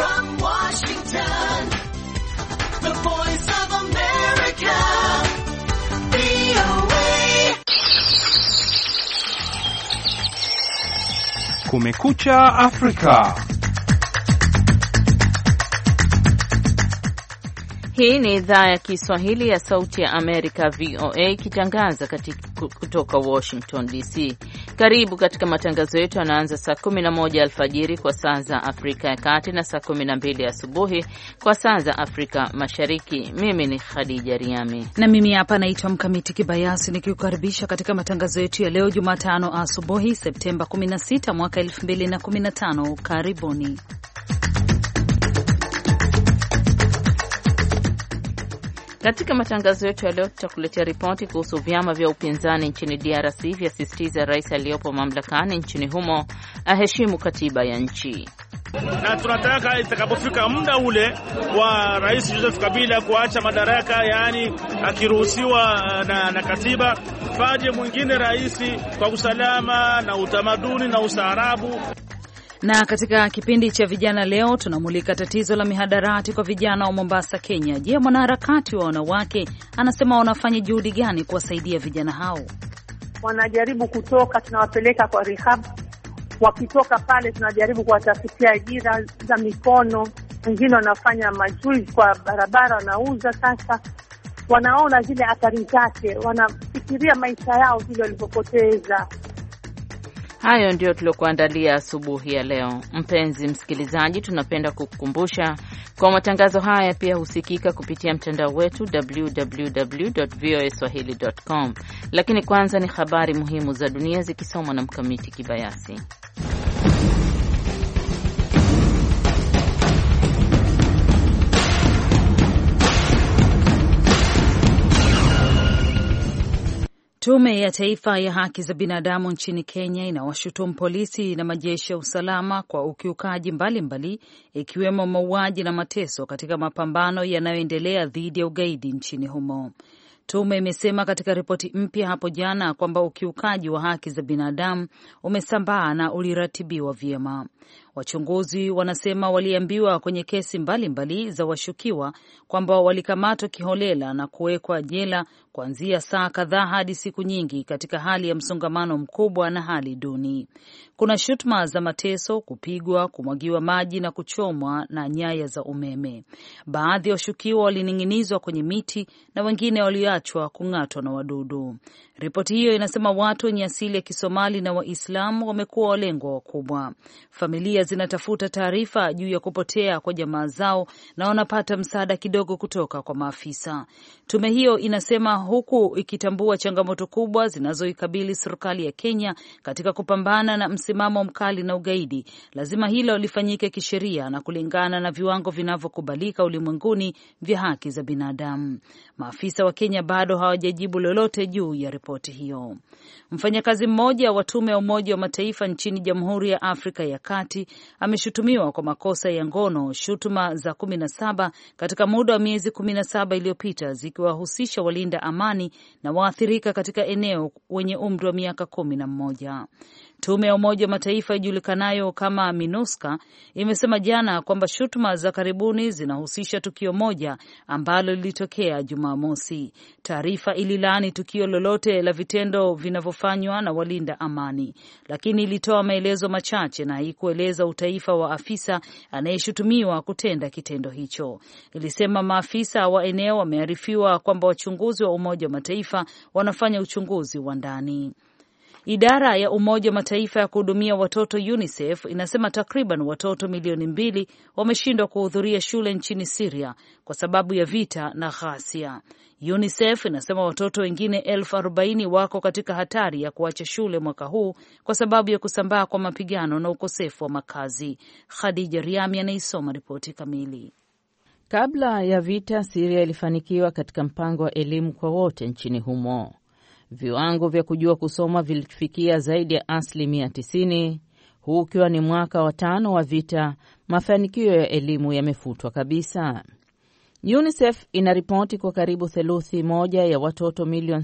from Washington, the Voice of America, VOA. Kumekucha Afrika. Hii ni idhaa ya Kiswahili ya Sauti ya Amerika, VOA, ikitangaza kutoka Washington DC. Karibu katika matangazo yetu yanaanza saa 11 alfajiri kwa saa za Afrika ya Kati na saa 12 asubuhi kwa saa za Afrika Mashariki. Mimi ni Khadija Riami na mimi hapa naitwa Mkamiti Kibayasi, nikikukaribisha katika matangazo yetu ya leo Jumatano asubuhi Septemba 16 mwaka 2015. Karibuni. Katika matangazo yetu ya leo tutakuletea ripoti kuhusu vyama vya upinzani nchini DRC vyasisitiza rais aliyopo mamlakani nchini humo aheshimu katiba ya nchi. Na tunataka itakapofika muda ule wa Rais Joseph Kabila kuacha madaraka, yaani akiruhusiwa na katiba, faje mwingine rais kwa usalama na utamaduni na ustaarabu. Na katika kipindi cha vijana leo tunamulika tatizo la mihadarati kwa vijana wa Mombasa, Kenya. Je, mwanaharakati wa wanawake anasema wanafanya juhudi gani kuwasaidia vijana hao? Wanajaribu kutoka, tunawapeleka kwa rehab. Wakitoka pale tunajaribu kuwatafutia ajira za mikono. Wengine wanafanya majuzi kwa barabara, wanauza. Sasa wanaona zile athari zake, wanafikiria maisha yao vile walivyopoteza. Hayo ndio tuliokuandalia asubuhi ya leo. Mpenzi msikilizaji, tunapenda kukukumbusha kwa matangazo haya pia husikika kupitia mtandao wetu www.voaswahili.com. Lakini kwanza ni habari muhimu za dunia zikisomwa na Mkamiti Kibayasi. Tume ya Taifa ya Haki za Binadamu nchini Kenya inawashutumu polisi na majeshi ya usalama kwa ukiukaji mbalimbali ikiwemo mauaji na mateso katika mapambano yanayoendelea dhidi ya ugaidi nchini humo. Tume imesema katika ripoti mpya hapo jana kwamba ukiukaji wa haki za binadamu umesambaa na uliratibiwa vyema. Wachunguzi wanasema waliambiwa kwenye kesi mbalimbali za washukiwa kwamba walikamatwa kiholela na kuwekwa jela kuanzia saa kadhaa hadi siku nyingi katika hali ya msongamano mkubwa na hali duni. Kuna shutuma za mateso, kupigwa, kumwagiwa maji na kuchomwa na nyaya za umeme. Baadhi ya washukiwa walining'inizwa kwenye miti na wengine waliachwa kung'atwa na wadudu. Ripoti hiyo inasema watu wenye asili ya Kisomali na Waislamu wamekuwa walengwa wakubwa. Familia zinatafuta taarifa juu ya kupotea kwa jamaa zao na wanapata msaada kidogo kutoka kwa maafisa. Tume hiyo inasema huku ikitambua changamoto kubwa zinazoikabili serikali ya Kenya katika kupambana na msimamo mkali na ugaidi, lazima hilo lifanyike kisheria na kulingana na viwango vinavyokubalika ulimwenguni vya haki za binadamu. Maafisa wa Kenya bado hawajajibu lolote juu ya ripoti hiyo. Mfanyakazi mmoja wa tume ya Umoja wa Mataifa nchini Jamhuri ya Afrika ya Kati ameshutumiwa kwa makosa ya ngono, shutuma za 17 katika muda wa miezi 17 iliyopita, zikiwahusisha walinda amani na waathirika katika eneo wenye umri wa miaka 11. Tume ya Umoja wa Mataifa ijulikanayo kama MINUSCA imesema jana kwamba shutuma za karibuni zinahusisha tukio moja ambalo lilitokea Jumamosi. Taarifa ililaani tukio lolote la vitendo vinavyofanywa na walinda amani, lakini ilitoa maelezo machache na haikueleza utaifa wa afisa anayeshutumiwa kutenda kitendo hicho. Ilisema maafisa wa eneo wamearifiwa kwamba wachunguzi wa Umoja wa Mataifa wanafanya uchunguzi wa ndani. Idara ya Umoja wa Mataifa ya kuhudumia watoto UNICEF inasema takriban watoto milioni 2 wameshindwa kuhudhuria shule nchini Syria kwa sababu ya vita na ghasia. UNICEF inasema watoto wengine 40,000 wako katika hatari ya kuacha shule mwaka huu kwa sababu ya kusambaa kwa mapigano na ukosefu wa makazi. Khadija Riami anaisoma ripoti kamili. Kabla ya vita, Syria ilifanikiwa katika mpango wa elimu kwa wote nchini humo. Viwango vya kujua kusoma vilifikia zaidi ya 90%. Huu ukiwa ni mwaka wa 5 wa vita, mafanikio ya elimu yamefutwa kabisa. UNICEF inaripoti kwa karibu theluthi moja ya watoto milioni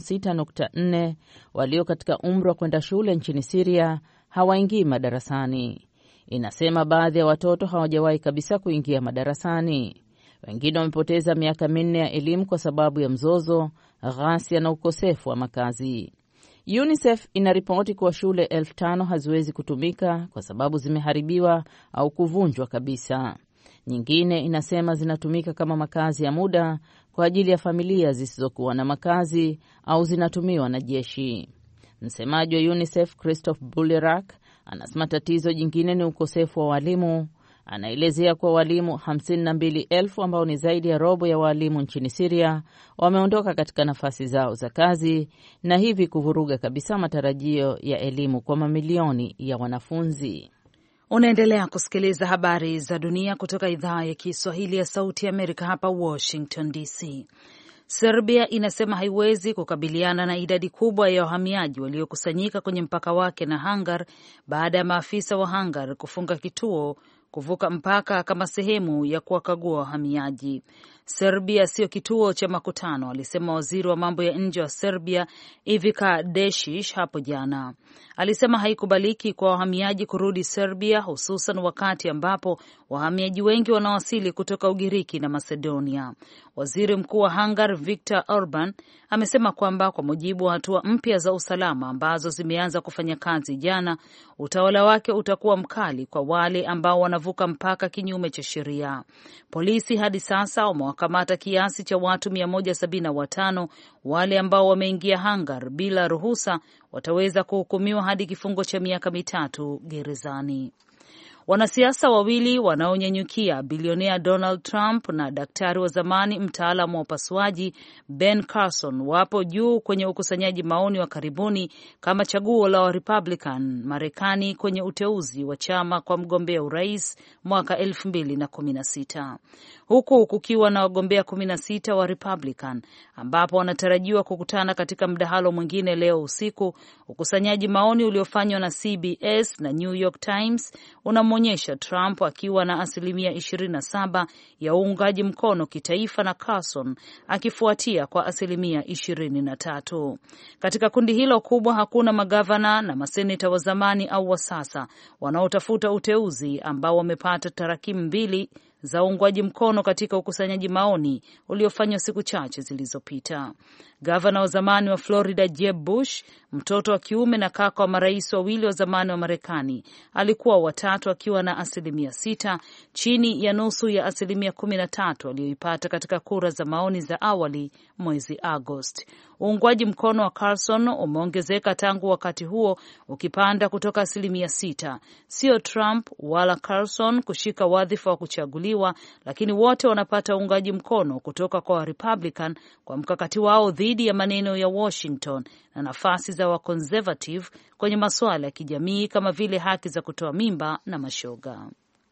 6.4 walio katika umri wa kwenda shule nchini Syria hawaingii madarasani. inasema baadhi ya watoto hawajawahi kabisa kuingia madarasani. Wengine wamepoteza miaka 4 ya elimu kwa sababu ya mzozo, ghasia na ukosefu wa makazi. UNICEF inaripoti kuwa shule 5,000 haziwezi kutumika kwa sababu zimeharibiwa au kuvunjwa kabisa. Nyingine inasema zinatumika kama makazi ya muda kwa ajili ya familia zisizokuwa na makazi au zinatumiwa na jeshi. Msemaji wa UNICEF Christophe Boulierac anasema tatizo jingine ni ukosefu wa walimu. Anaelezea kuwa walimu 52,000 ambao ni zaidi ya robo ya walimu nchini Syria wameondoka katika nafasi zao za kazi na hivi kuvuruga kabisa matarajio ya elimu kwa mamilioni ya wanafunzi. Unaendelea kusikiliza habari za dunia kutoka idhaa ya Kiswahili ya Sauti ya Amerika hapa Washington DC. Serbia inasema haiwezi kukabiliana na idadi kubwa ya wahamiaji waliokusanyika kwenye mpaka wake na Hungary baada ya maafisa wa Hungary kufunga kituo kuvuka mpaka kama sehemu ya kuwakagua wahamiaji. Serbia sio kituo cha makutano, alisema waziri wa mambo ya nje wa Serbia Ivica Deshić hapo jana. Alisema haikubaliki kwa wahamiaji kurudi Serbia, hususan wakati ambapo wahamiaji wengi wanawasili kutoka Ugiriki na Macedonia. Waziri Mkuu wa Hungary Viktor Orban amesema kwamba kwa mujibu wa hatua mpya za usalama ambazo zimeanza kufanya kazi jana, utawala wake utakuwa mkali kwa wale ambao wanavuka mpaka kinyume cha sheria. Polisi hadi sasa wamewakamata kiasi cha watu 175. Wale ambao wameingia Hungary bila ruhusa wataweza kuhukumiwa hadi kifungo cha miaka 3 gerezani. Wanasiasa wawili wanaonyanyukia bilionea Donald Trump na daktari wa zamani mtaalamu wa upasuaji Ben Carson wapo juu kwenye ukusanyaji maoni wa karibuni kama chaguo la Republican Marekani kwenye uteuzi wa chama kwa mgombea urais mwaka 2016. Huku kukiwa na wagombea 16 wa Republican ambapo wanatarajiwa kukutana katika mdahalo mwingine leo usiku. Ukusanyaji maoni uliofanywa na CBS na New York Times unamwonyesha Trump akiwa na 27% ya uungaji mkono kitaifa na Carson akifuatia kwa 23%. Katika kundi hilo kubwa hakuna magavana na maseneta wa zamani au wa sasa wanaotafuta uteuzi ambao wamepata tarakimu 2 za uungwaji mkono katika ukusanyaji maoni uliofanywa siku chache zilizopita. Gavana wa zamani wa Florida Jeb Bush, mtoto wa kiume na kaka wa marais wawili wa zamani wa Marekani, alikuwa watatu akiwa na 6%, chini ya nusu ya 13% aliyoipata katika kura za maoni za awali mwezi Agosti. Uungwaji mkono wa Carson umeongezeka tangu wakati huo, ukipanda kutoka 6%. Sio Trump wala Carson kushika wadhifa wa kuchaguliwa, lakini wote wanapata uungaji mkono kutoka kwa Republican kwa mkakati wao dhidi ya maneno ya Washington na nafasi za wa conservative kwenye masuala ya kijamii kama vile haki za kutoa mimba na mashoga.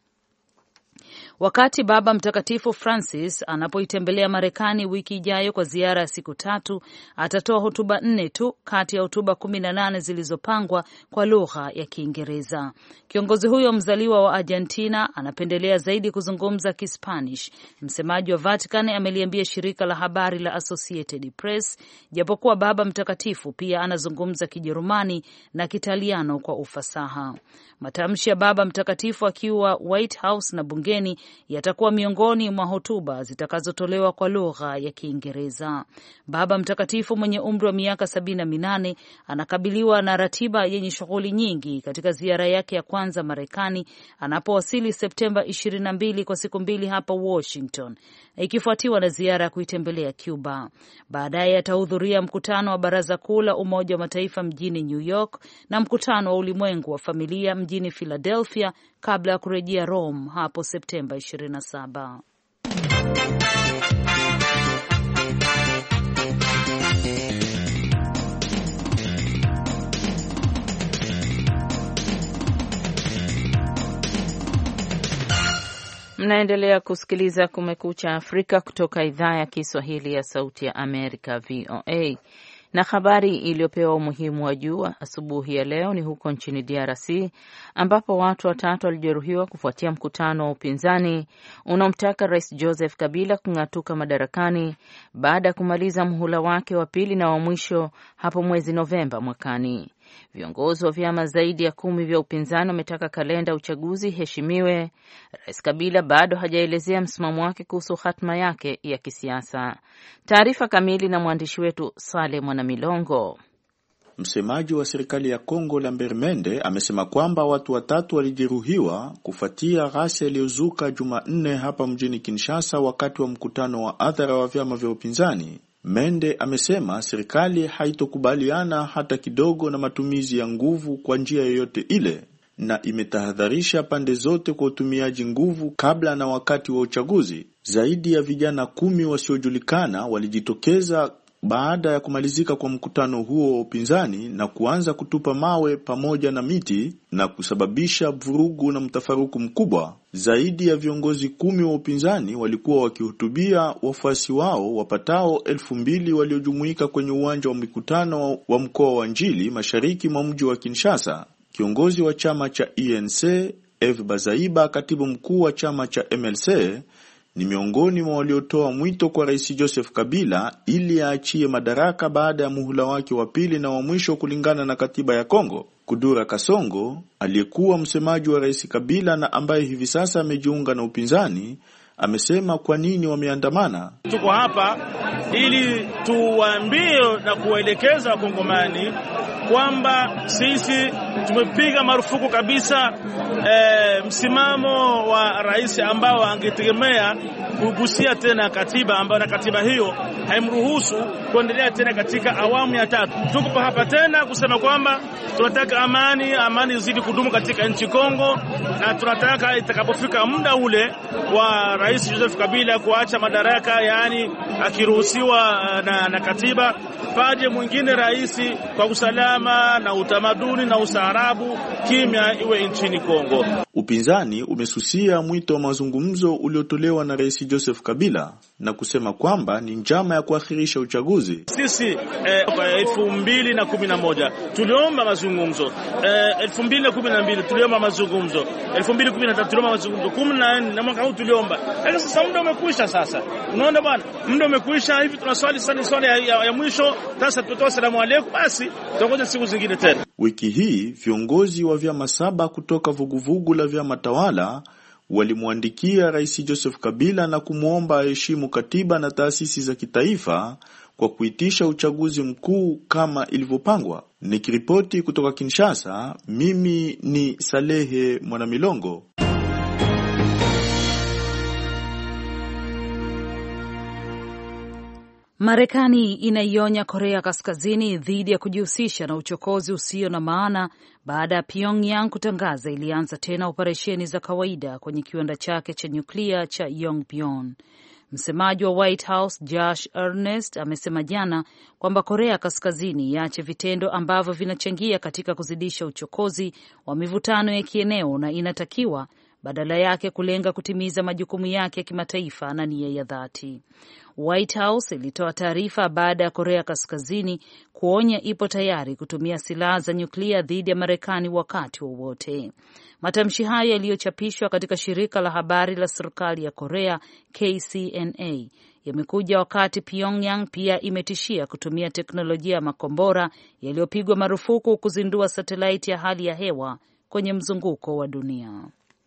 Wakati Baba Mtakatifu Francis anapoitembelea Marekani wiki ijayo kwa ziara ya siku 3, atatoa hotuba 4 tu kati ya hotuba 18 zilizopangwa kwa lugha ya Kiingereza. Kiongozi huyo mzaliwa wa Argentina anapendelea zaidi kuzungumza Kispanish. Msemaji wa Vatican ameliambia shirika la habari la Associated Press, japokuwa Baba Mtakatifu pia anazungumza Kijerumani na Kitaliano kwa ufasaha. Matamshi ya Baba Mtakatifu akiwa White House na bungeni yatakuwa miongoni mwa hotuba zitakazotolewa kwa lugha ya Kiingereza. Baba Mtakatifu mwenye umri wa miaka 78 anakabiliwa na ratiba yenye shughuli nyingi katika ziara yake ya kwanza Marekani anapowasili Septemba 22 kwa siku 2 hapa Washington, ikifuatiwa na ziara ya kuitembelea Cuba. Baadaye atahudhuria mkutano wa Baraza Kuu la Umoja wa Mataifa mjini New York na mkutano wa ulimwengu wa familia mjini Philadelphia kabla ya kurejea Rome hapo Septemba 27. Mnaendelea kusikiliza Kumekucha Afrika kutoka idhaa ya Kiswahili ya Sauti ya Amerika, VOA. Na habari iliyopewa umuhimu wa juu asubuhi ya leo ni huko nchini DRC ambapo watu 3 walijeruhiwa kufuatia mkutano wa upinzani unaomtaka Rais Joseph Kabila kung'atuka madarakani baada ya kumaliza muhula wake wa pili na wa mwisho hapo mwezi Novemba mwakani. Viongozi wa vyama zaidi ya 10 vya upinzani wametaka kalenda ya uchaguzi heshimiwe. Rais Kabila bado hajaelezea msimamo wake kuhusu hatma yake ya kisiasa. Taarifa kamili na mwandishi wetu Sale Mwanamilongo. Msemaji wa serikali ya Kongo Lambert Mende amesema kwamba watu 3 walijeruhiwa kufuatia ghasia iliyozuka Jumanne hapa mjini Kinshasa wakati wa mkutano wa hadhara wa vyama vya upinzani. Mende amesema serikali haitokubaliana hata kidogo na matumizi ya nguvu kwa njia yoyote ile, na imetahadharisha pande zote kwa utumiaji nguvu kabla na wakati wa uchaguzi. Zaidi ya vijana 10 wasiojulikana walijitokeza baada ya kumalizika kwa mkutano huo wa upinzani na kuanza kutupa mawe pamoja na miti na kusababisha vurugu na mtafaruku mkubwa. Zaidi ya viongozi 10 wa upinzani walikuwa wakihutubia wafuasi wao wapatao 2000 waliojumuika kwenye uwanja wa mikutano wa mkoa wa Njili mashariki mwa mji wa Kinshasa. Kiongozi wa chama cha ENC, Eve Bazaiba, katibu mkuu wa chama cha MLC, ni miongoni mwa waliotoa mwito kwa Rais Joseph Kabila ili aachie madaraka baada ya muhula wake wa pili na wa mwisho kulingana na katiba ya Kongo. Kudura Kasongo, aliyekuwa msemaji wa Rais Kabila na ambaye hivi sasa amejiunga na upinzani, amesema kwa nini wameandamana. Tuko hapa ili tuwaambie na kuwaelekeza Wakongomani kwamba sisi tumepiga marufuku kabisa msimamo wa rais ambao angetegemea kugusia tena katiba, ambayo na katiba hiyo haimruhusu kuendelea tena katika awamu ya 3. Tuko hapa tena kusema kwamba tunataka amani izidi kudumu katika nchi Kongo, na tunataka itakapofika muda ule wa Rais Joseph Kabila kuacha madaraka, yani akiruhusiwa na katiba, paje mwingine rais kwa usalama na utamaduni na ustaarabu, kimya iwe nchini Kongo. Upinzani umesusia mwito wa mazungumzo uliotolewa na Rais Joseph Kabila na kusema kwamba ni njama ya kuakhirisha uchaguzi. Sisi 2011 tuliomba mazungumzo, 2012 tuliomba mazungumzo, 2013 tuliomba mazungumzo, 14 na mwaka huu tuliomba. Lakini sasa muda umekwisha sasa. Unaona bwana, muda umekwisha, hivi tunaswali sana swali ya mwisho, sasa tutoa salamu alaykum, basi tutangoja siku zingine tena. Wiki hii viongozi wa vyama 7 kutoka vuguvugu la vyama tawala walimwandikia Rais Joseph Kabila na kumuomba aheshimu katiba na taasisi za kitaifa kwa kuitisha uchaguzi mkuu kama ilivyopangwa. Nikiripoti kutoka Kinshasa, mimi ni Salehe Mwanamilongo. Marekani inaionya Korea Kaskazini dhidi ya kujihusisha na uchokozi usio na maana baada ya Pyongyang kutangaza ilianza tena operesheni za kawaida kwenye kiwanda chake cha nyuklia cha Yongbyon. Msemaji wa White House Josh Earnest amesema jana kwamba Korea Kaskazini iache vitendo ambavyo vinachangia katika kuzidisha uchokozi wa mivutano ya kieneo na inatakiwa badala yake kulenga kutimiza majukumu yake ya kimataifa na nia ya dhati. White House ilitoa taarifa baada ya Korea Kaskazini kuonya ipo tayari kutumia silaha za nyuklia dhidi ya Marekani wakati wowote. Matamshi hayo yaliyochapishwa katika shirika la habari la serikali ya Korea KCNA yamekuja wakati Pyongyang pia imetishia kutumia teknolojia ya makombora yaliyopigwa marufuku kuzindua satelaiti ya hali ya hewa kwenye mzunguko wa dunia.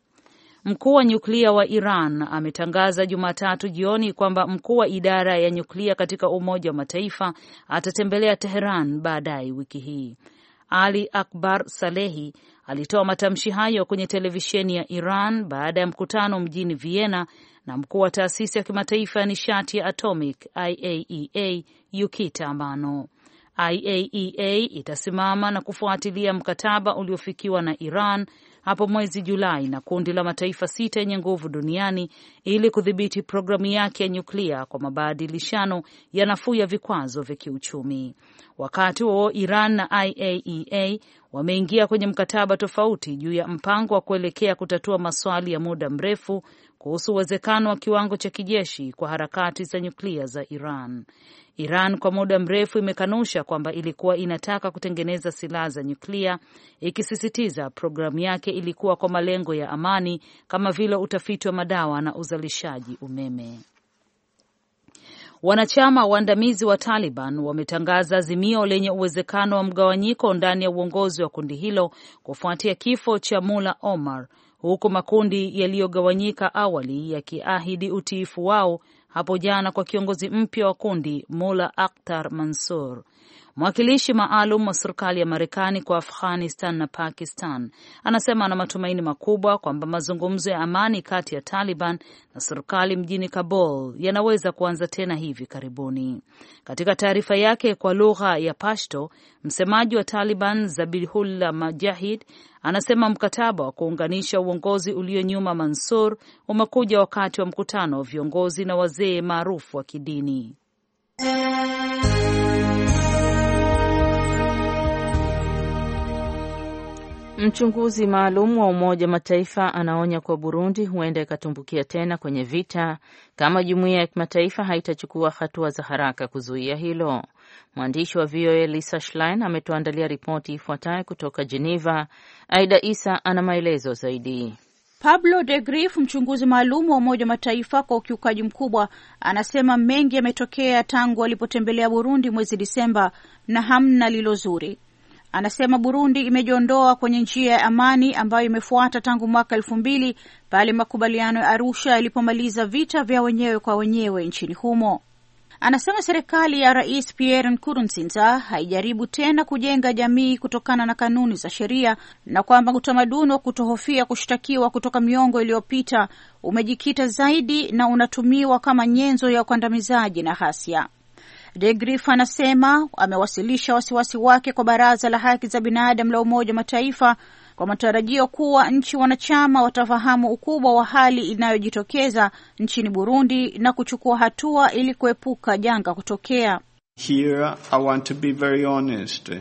Mkuu wa nyuklia wa Iran ametangaza Jumatatu jioni kwamba mkuu wa idara ya nyuklia katika Umoja wa Mataifa atatembelea Tehran baadaye wiki hii. Ali Akbar Salehi alitoa matamshi hayo kwenye televisheni ya Iran baada ya mkutano mjini Vienna na mkuu wa taasisi ya kimataifa ya nishati ya atomic IAEA Yukita Amano. IAEA itasimama na kufuatilia mkataba uliofikiwa na Iran hapo mwezi Julai na kundi la mataifa 6 yenye nguvu duniani ili kudhibiti programu yake ya nyuklia kwa mabadilishano ya nafuu ya vikwazo vya kiuchumi. Wakati huo Iran na IAEA wameingia kwenye mkataba tofauti juu ya mpango wa kuelekea kutatua maswali ya muda mrefu kuhusu uwezekano wa kiwango cha kijeshi kwa harakati za nyuklia za Iran. Iran kwa muda mrefu imekanusha kwamba ilikuwa inataka kutengeneza silaha za nyuklia, ikisisitiza programu yake ilikuwa kwa malengo ya amani kama vile utafiti wa madawa na uzalishaji umeme. Wanachama waandamizi wa Taliban wametangaza azimio lenye uwezekano wa mgawanyiko ndani ya uongozi wa kundi hilo kufuatia kifo cha Mullah Omar, huku makundi yaliyogawanyika awali yakiahidi utiifu wao hapo jana kwa kiongozi mpya wa kundi, Mullah Akhtar Mansour. Mwakilishi maalum wa serikali ya Marekani kwa Afghanistan na Pakistan anasema ana matumaini makubwa kwamba mazungumzo ya amani kati ya Taliban na serikali mjini Kabul yanaweza kuanza tena hivi karibuni. Katika taarifa yake kwa lugha ya Pashto, msemaji wa Taliban Zabihullah Mujahid anasema mkataba wa kuunganisha uongozi ulio nyuma Mansour umekuja wakati wa mkutano wa viongozi na wazee maarufu wa kidini. Mchunguzi maalum wa Umoja Mataifa anaonya kwa Burundi huenda ikatumbukia tena kwenye vita kama jumuiya ya kimataifa haitachukua hatua za haraka kuzuia hilo. Mwandishi wa VOA Lisa Schlein ametuandalia ripoti ifuatayo kutoka Geneva. Aida Isa ana maelezo zaidi. Pablo de Grief, mchunguzi maalum wa Umoja Mataifa kwa ukiukaji mkubwa, anasema mengi yametokea tangu alipotembelea Burundi mwezi Disemba na hamna lilo zuri. Anasema Burundi imejiondoa kwenye njia ya amani ambayo imefuata tangu mwaka 2000 pale makubaliano ya Arusha yalipomaliza vita vya wenyewe kwa wenyewe nchini humo. Anasema serikali ya Rais Pierre Nkurunziza haijaribu tena kujenga jamii kutokana na kanuni za sheria na kwamba utamaduni wa kutohofia kushtakiwa kutoka miongo iliyopita umejikita zaidi na unatumiwa kama nyenzo ya ukandamizaji na ghasia. De Grief anasema amewasilisha wasiwasi wake kwa Baraza la Haki za Binadamu la Umoja Mataifa kwa matarajio kuwa nchi wanachama watafahamu ukubwa wa hali inayojitokeza nchini Burundi na kuchukua hatua ili kuepuka janga kutokea. Here I want to be very honest,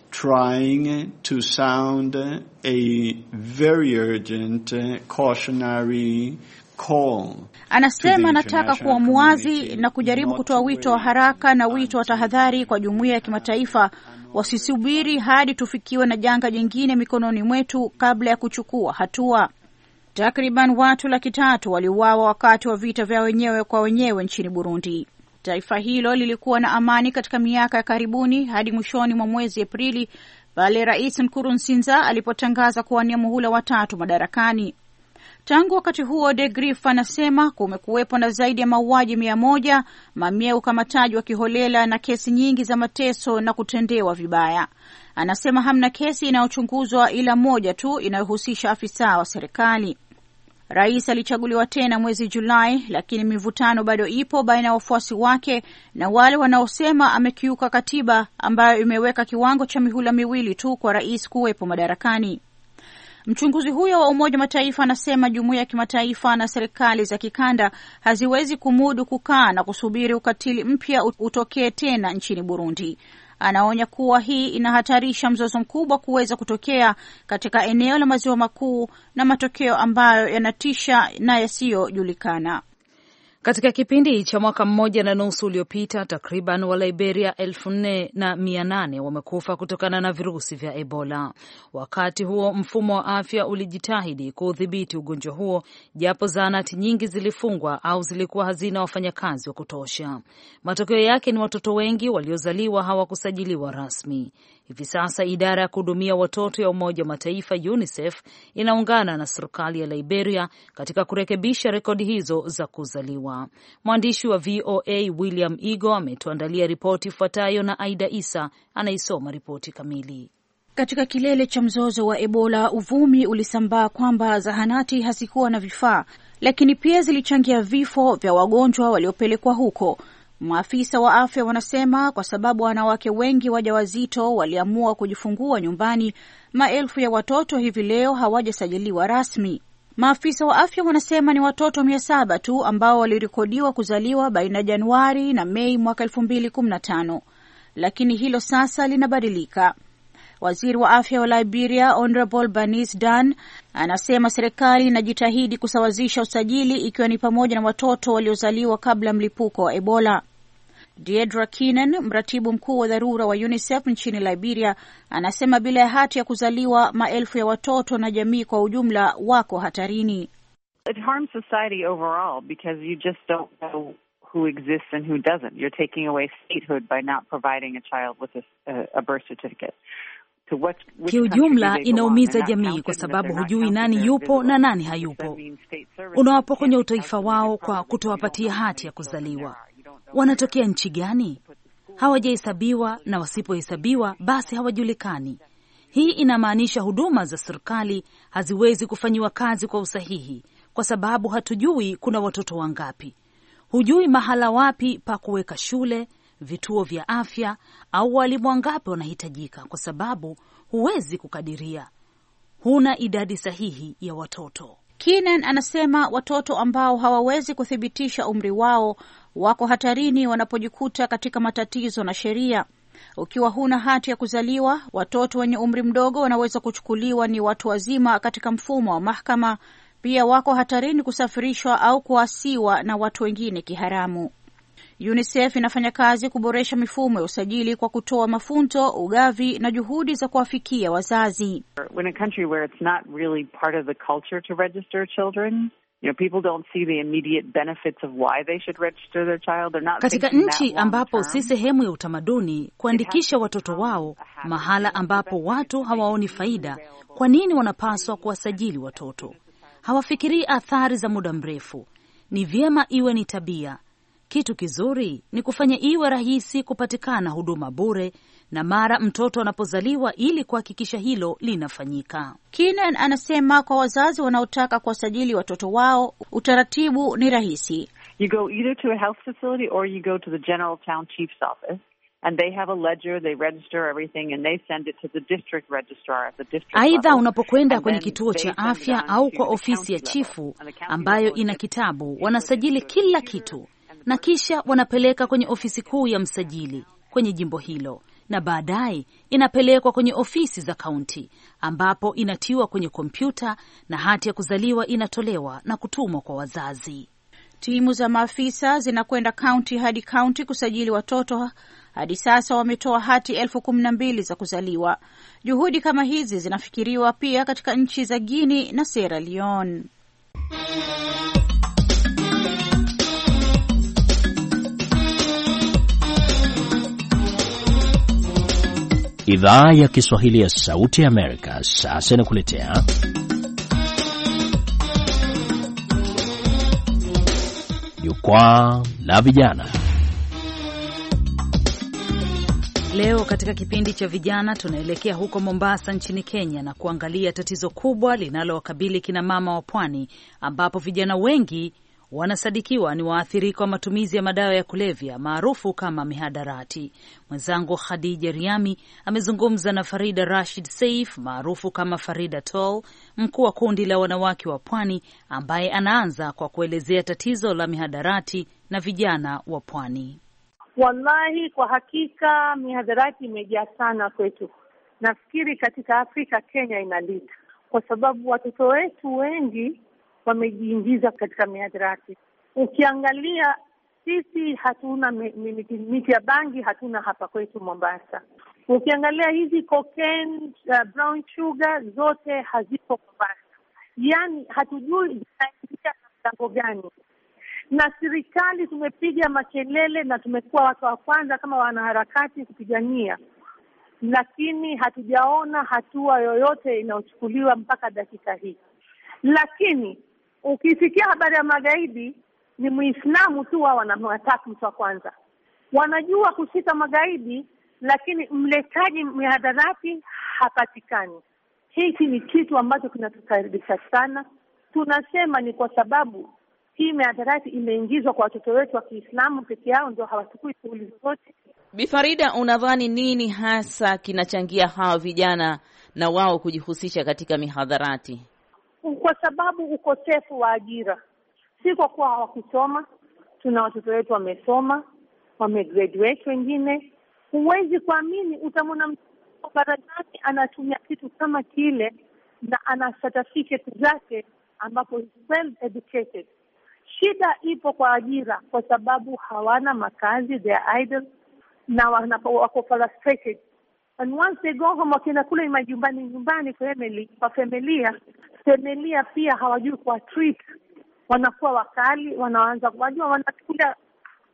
trying to sound a very urgent cautionary call. Anasema anataka kuwa muwazi na kujaribu kutoa wito wa haraka na wito wa tahadhari kwa jumuiya ya kimataifa, wasisubiri hadi tufikiwe na janga jingine mikononi mwetu kabla ya kuchukua hatua. Takriban watu 300,000 waliuawa wakati wa vita vya wenyewe kwa wenyewe nchini Burundi. Taifa hilo lilikuwa na amani katika miaka ya karibuni hadi mwishoni mwa mwezi Aprili pale Rais Nkurunziza alipotangaza kuwania muhula wa 3 madarakani. Tangu wakati huo, De Grief anasema kumekuwepo na zaidi ya mauaji 100, mamia ukamataji wa kiholela na kesi nyingi za mateso na kutendewa vibaya. Anasema hamna kesi inayochunguzwa ila moja tu inayohusisha afisa wa serikali. Rais alichaguliwa tena mwezi Julai, lakini mivutano bado ipo baina ya wafuasi wake na wale wanaosema amekiuka katiba ambayo imeweka kiwango cha mihula 2 tu kwa rais kuwepo madarakani. Mchunguzi huyo wa Umoja Mataifa anasema jumuiya ya kimataifa na serikali za kikanda haziwezi kumudu kukaa na kusubiri ukatili mpya utokee tena nchini Burundi. Anaonya kuwa hii inahatarisha mzozo mkubwa kuweza kutokea katika eneo la Maziwa Makuu na matokeo ambayo yanatisha na yasiyojulikana. Katika kipindi cha mwaka 1.5 uliopita, takriban wa Liberia 4,800 wamekufa kutokana na virusi vya Ebola. Wakati huo mfumo wa afya ulijitahidi kuudhibiti ugonjwa huo, japo zahanati nyingi zilifungwa au zilikuwa hazina wafanyakazi wa kutosha. Matokeo yake ni watoto wengi waliozaliwa hawakusajiliwa rasmi. Hivi sasa idara ya kuhudumia watoto ya Umoja wa Mataifa UNICEF inaungana na serikali ya Liberia katika kurekebisha rekodi hizo za kuzaliwa. Mwandishi wa VOA William Igo ametuandalia ripoti ifuatayo na Aida Isa anaisoma ripoti kamili. Katika kilele cha mzozo wa Ebola, uvumi ulisambaa kwamba zahanati hazikuwa na vifaa, lakini pia zilichangia vifo vya wagonjwa waliopelekwa huko. Maafisa wa afya wanasema kwa sababu wanawake wengi wajawazito waliamua kujifungua nyumbani, maelfu ya watoto hivi leo hawajasajiliwa rasmi. Maafisa wa afya wanasema ni watoto 700 tu ambao walirekodiwa kuzaliwa baina Januari na Mei mwaka 2015. Lakini hilo sasa linabadilika. Waziri wa afya wa Liberia, Honorable Bernice Dan, anasema serikali inajitahidi kusawazisha usajili ikiwa ni pamoja na watoto waliozaliwa kabla mlipuko wa Ebola. Deidre Keenan, mratibu mkuu wa dharura wa UNICEF nchini Liberia, anasema bila ya hati ya kuzaliwa maelfu ya watoto na jamii kwa ujumla wako hatarini. It harms society overall because you just don't know who exists and who doesn't. You're taking away statehood by not providing a child with a birth certificate. Kiujumla inaumiza jamii kwa sababu hujui nani yupo na nani hayupo. Unawapokonya utaifa wao kwa kutowapatia hati ya kuzaliwa. Wanatokea nchi gani? Hawajahesabiwa, na wasipohesabiwa basi hawajulikani. Hii inamaanisha huduma za serikali haziwezi kufanyiwa kazi kwa usahihi kwa sababu hatujui kuna watoto wangapi. Hujui mahala wapi pa kuweka shule, vituo vya afya au walimu wangapi wanahitajika kwa sababu huwezi kukadiria. Huna idadi sahihi ya watoto. Keenan anasema watoto ambao hawawezi kuthibitisha umri wao wako hatarini wanapojikuta katika matatizo na sheria. Ukiwa huna hati ya kuzaliwa, watoto wenye umri mdogo wanaweza kuchukuliwa ni watu wazima katika mfumo wa mahakama. Pia wako hatarini kusafirishwa au kuasiwa na watu wengine kiharamu. UNICEF inafanya kazi kuboresha mifumo ya usajili kwa kutoa mafunzo, ugavi na juhudi za kuwafikia wazazi. In a country where it's not really part of the culture to register children, people don't see the immediate benefits of why they should register their child. They're not. Katika nchi ambapo si sehemu ya utamaduni kuandikisha watoto wao, mahala ambapo watu hawaoni faida, kwa nini wanapaswa kuwasajili watoto? Hawafikirii athari za muda mrefu. Ni vyema iwe ni tabia. Kitu kizuri ni kufanya iwe rahisi kupatikana huduma bure na mara mtoto anapozaliwa ili kuhakikisha hilo linafanyika. Keenan anasema kwa wazazi wanaotaka kuwasajili watoto wao, utaratibu ni rahisi. You go either to a health facility or you go to the general town chief's office. And they have a ledger, they register everything and they send it to the district registrar at the district level. Aidha unapokwenda kwenye kituo cha afya au kwa ofisi ya chifu ambayo ina kitabu, wanasajili kila kitu na kisha wanapeleka kwenye ofisi kuu ya msajili kwenye jimbo hilo, na baadaye inapelekwa kwenye ofisi za kaunti ambapo inatiwa kwenye kompyuta na hati ya kuzaliwa inatolewa na kutumwa kwa wazazi. Timu za maafisa zinakwenda kaunti hadi kaunti kusajili watoto. Hadi sasa wametoa hati 12,000 za kuzaliwa. Juhudi kama hizi zinafikiriwa pia katika nchi za Guinea na Sierra Leone. Idhaa ya Kiswahili ya Sauti ya Amerika sasa inakuletea Jukwaa la Vijana. Leo katika kipindi cha vijana tunaelekea huko Mombasa nchini Kenya na kuangalia tatizo kubwa linalowakabili kina mama wa pwani, ambapo vijana wengi wanasadikiwa ni waathirika wa matumizi ya madawa ya kulevya maarufu kama mihadarati. Mwenzangu Khadija Riami amezungumza na Farida Rashid Saif maarufu kama Farida Tall, mkuu wa kundi la wanawake wa pwani, ambaye anaanza kwa kuelezea tatizo la mihadarati na vijana wa pwani. Wallahi, kwa hakika mihadarati imejaa sana kwetu. Nafikiri katika Afrika Kenya inalita, kwa sababu watoto wetu wengi wamejiingiza katika mihadarati. Ukiangalia sisi hatuna miti ya bangi, hatuna hapa kwetu Mombasa. Ukiangalia hizi cocaine, brown sugar zote hazipo Mombasa. Yani hatujui zinaingia mlango gani. Na serikali tumepiga makelele na tumekuwa watu wa kwanza kama wanaharakati kupigania, lakini hatujaona hatua yoyote inayochukuliwa mpaka dakika hii. Lakini ukisikia habari ya magaidi, ni Muislamu tu wao wanamwataka mtu wa kwanza. Wanajua kushika magaidi, lakini mletaji mihadarati hapatikani. Hiki ni kitu ambacho kinatukaribisha sana. Tunasema ni kwa sababu hii mihadarati imeingizwa kwa watoto wetu wa Kiislamu peke yao, ndio hawachukui shughuli zote. Bi Farida, unadhani nini hasa kinachangia hawa vijana na wao kujihusisha katika mihadarati? Kwa sababu ukosefu wa ajira. Si kwa kuwa hawakusoma. Tuna watoto wetu wamesoma, wamegraduate wengine. Huwezi kuamini, utamwona mtu barazani anatumia kitu kama kile na ana certificate zake ambapo well educated. Shida ipo kwa ajira, kwa sababu hawana makazi, they are idle na wako frustrated. And once they go home, wakienda kule nyumbani familia pia hawajui kwa treat. Wanakuwa wakali, wanaanza kujua, wanachukulia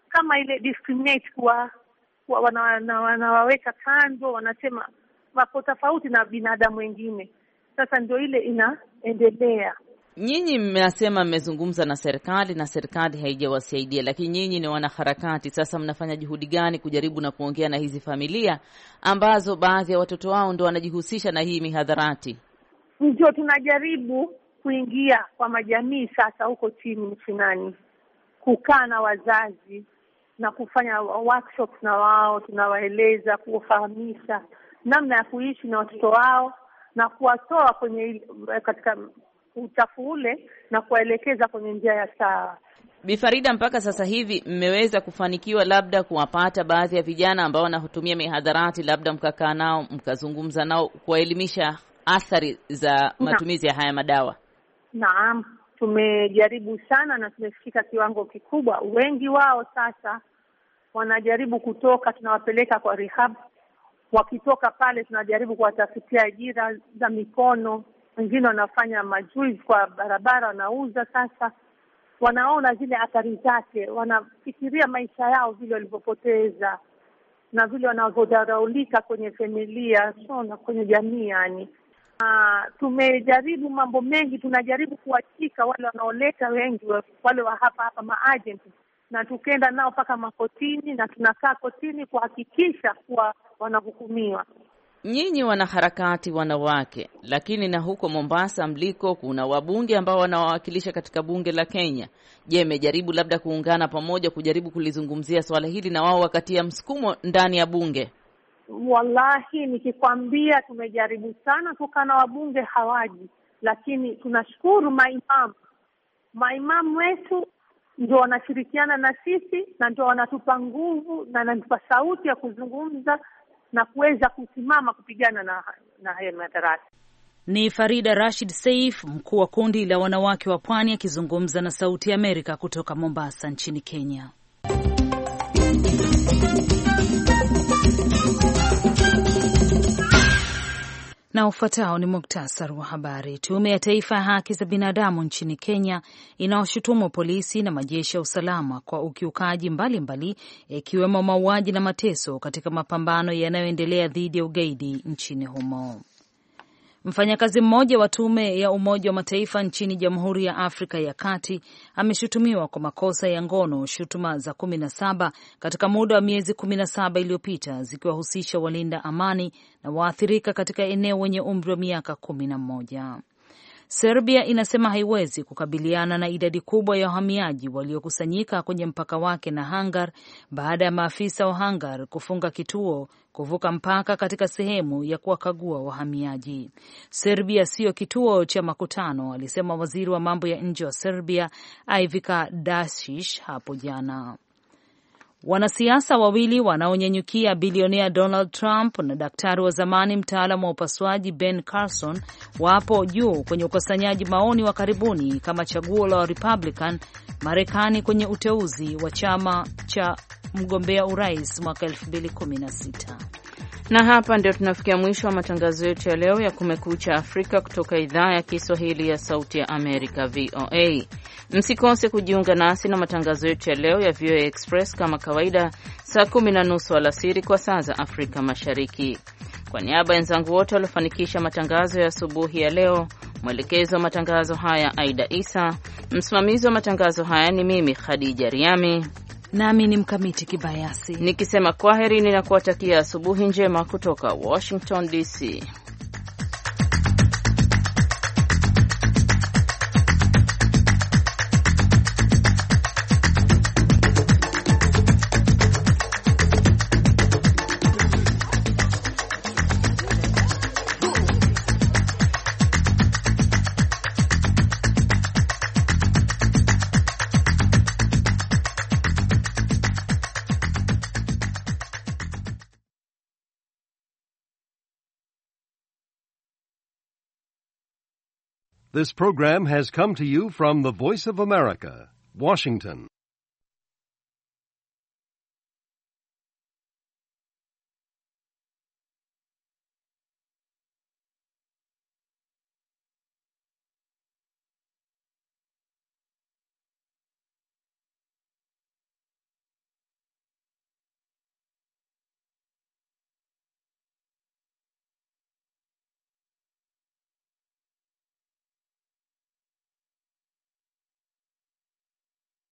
kama ile discriminate kwa wanawaweka kando, wanasema wako tofauti na binadamu wengine. Sasa ndio ile inaendelea. Nyinyi mmesema mmezungumza na serikali haijawasaidia, lakini nyinyi ni wanaharakati. Sasa mnafanya juhudi gani kujaribu na kuongea na hizi familia ambazo baadhi ya watoto wao ndio wanajihusisha na hii mihadharati? Ndio tunajaribu kuingia kwa majamii sasa huko chini msinani, kukaa na wazazi na kufanya workshops na wao, tunawaeleza, kuwafahamisha namna ya kuishi na watoto wao na kuwatoa kwenye katika uchafu ule na kuwaelekeza kwenye njia ya sawa. Bi Farida, mpaka sasa hivi mmeweza kufanikiwa labda kuwapata baadhi ya vijana ambao wanahutumia mihadharati, labda mkakaa nao mkazungumza nao kuwaelimisha athari za matumizi ya haya madawa? Naam, tumejaribu sana na tumefika kiwango kikubwa. Wengi wao sasa wanajaribu kutoka, tunawapeleka kwa rehab. Wakitoka pale tunajaribu kuwatafutia ajira za mikono. Wengine wanafanya majuice kwa barabara, wanauza. Sasa wanaona zile athari zake, wanafikiria maisha yao vile walivyopoteza na vile wanavyodharaulika kwenye familia na kwenye jamii yani. Tumejaribu mambo mengi, tunajaribu kuwashika wale wanaoleta, wengi wale wa hapa maagent, na tukenda nao paka makotini na tunakaa kotini kuhakikisha kuwa wanahukumiwa. Nyinyi wanaharakati wanawake, lakini na huko Mombasa mliko kuna wabunge ambao wanawawakilisha katika bunge la Kenya. Je, mmejaribu labda kuungana pamoja kujaribu kulizungumzia swala hili na wao wakatia msukumo ndani ya bunge? Wallahi nikikwambia tumejaribu sana kukaa na wabunge, hawaji. Lakini tunashukuru maimamu wetu ndio wanashirikiana na sisi na ndio wanatupa nguvu na wanatupa sauti ya kuzungumza na kuweza kusimama kupigana na haya madhara. Ni Farida Rashid Saif, mkuu wa kundi la wanawake wa Pwani, akizungumza na Sauti ya Amerika kutoka Mombasa nchini Kenya. Na ufuatao ni muktasari wa habari. Tume ya Taifa ya Haki za Binadamu nchini Kenya inawashutumu polisi na majeshi ya usalama kwa ukiukaji mbalimbali, ikiwemo mauaji na mateso katika mapambano yanayoendelea dhidi ya ugaidi nchini humo. Mfanyakazi mmoja wa tume ya Umoja wa Mataifa nchini Jamhuri ya Afrika ya Kati ameshutumiwa kwa makosa ya ngono, shutuma za 17 katika muda wa miezi 17 iliyopita, zikiwahusisha walinda amani na waathirika katika eneo wenye umri wa miaka 11. Serbia inasema haiwezi kukabiliana na idadi kubwa ya wahamiaji waliokusanyika kwenye mpaka wake na Hungaria baada ya maafisa wa Hungaria kufunga kituo kuvuka mpaka katika sehemu ya kuwakagua wahamiaji. Serbia sio kituo cha makutano, alisema waziri wa mambo ya nje wa Serbia Ivica Dačić hapo jana. Wanasiasa wawili wanaonyenyukia bilionea Donald Trump na daktari wa zamani mtaalamu wa upasuaji Ben Carson wapo juu kwenye ukusanyaji maoni wa karibuni kama chaguo la Republican Marekani kwenye uteuzi wa chama cha mgombea urais mwaka 2016. Na hapa ndio tunafikia mwisho wa matangazo yetu ya leo ya Kumekucha Afrika kutoka idhaa ya Kiswahili ya Sauti ya Amerika, VOA. Msikose kujiunga nasi na matangazo yetu ya leo ya VOA Express kama kawaida saa 10:30 alasiri kwa saa za Afrika Mashariki. Kwa niaba ya wenzangu wote waliofanikisha matangazo ya asubuhi ya leo, mwelekezo wa matangazo haya Aida Isa, msimamizi wa matangazo haya ni mimi Khadija Riami, nami ni Mkamiti Kibayasi, nikisema kwaheri ninakuwatakia asubuhi njema kutoka Washington DC. This program has come to you from the Voice of America, Washington.